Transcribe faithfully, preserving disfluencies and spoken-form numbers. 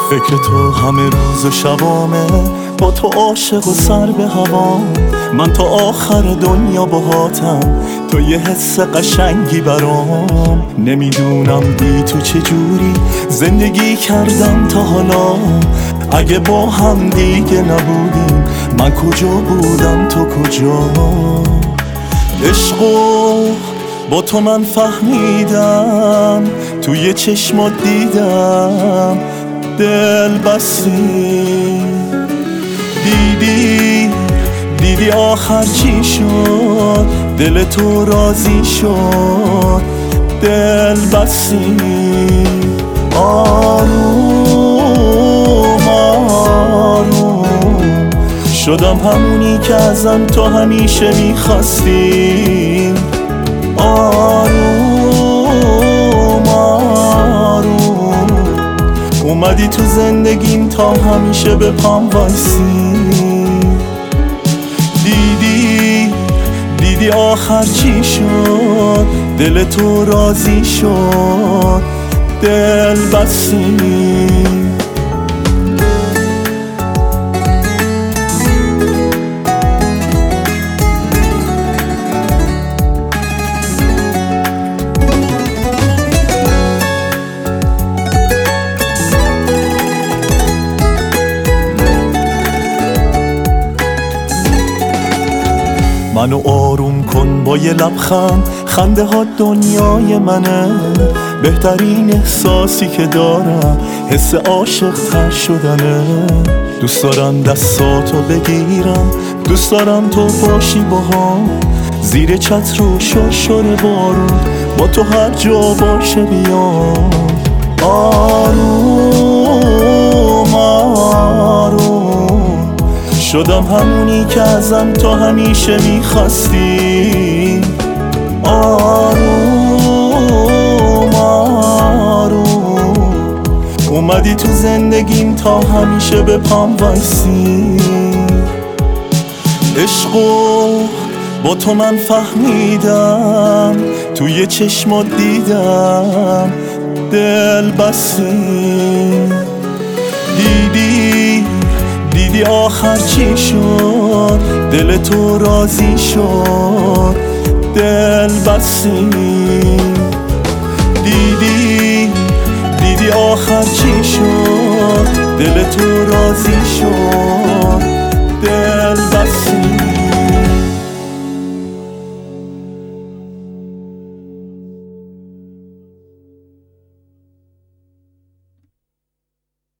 فکر تو همه روز و شبامه، با تو عاشق و سر به هوا. من تا آخر دنیا باهاتم، تو یه حس قشنگی برام. نمیدونم بی تو چجوری زندگی کردم تا حالا. اگه با هم دیگه نبودیم، من کجا بودم تو کجا؟ عشقو با تو من فهمیدم، توی چشمات دیدم دل بستی. دیدی دیدی آخر چی شد، دل تو راضی شد دل بستی. آروم آروم شدم همونی که ازم تو همیشه میخواستی. آروم آروم اومدی تو زندگیم تا همیشه به پام وایسی. دیدی دیدی آخر چی شد، دل تو راضی شد دل بستی. منو آروم کن با یه لبخند، خنده ها دنیای منه. بهترین احساسی که دارم حس عاشق تر شدنه. دوست دارم دستاتو بگیرم، دوست دارم تو باشی باهام. زیر چتر و شرشر بارون با تو هر جا باشه بیام. آروم آروم شدم همونی که ازم تو همیشه میخواستی. آروم آروم اومدی تو زندگیم تا همیشه به پام وایسی. عشقو با تو من فهمیدم، توی چشمات دیدم دل بستی. دیدی دیدی آخر چی شد، دل تو راضی شد دل بستی. دیدی دیدی آخر چی شد، دل تو راضی شد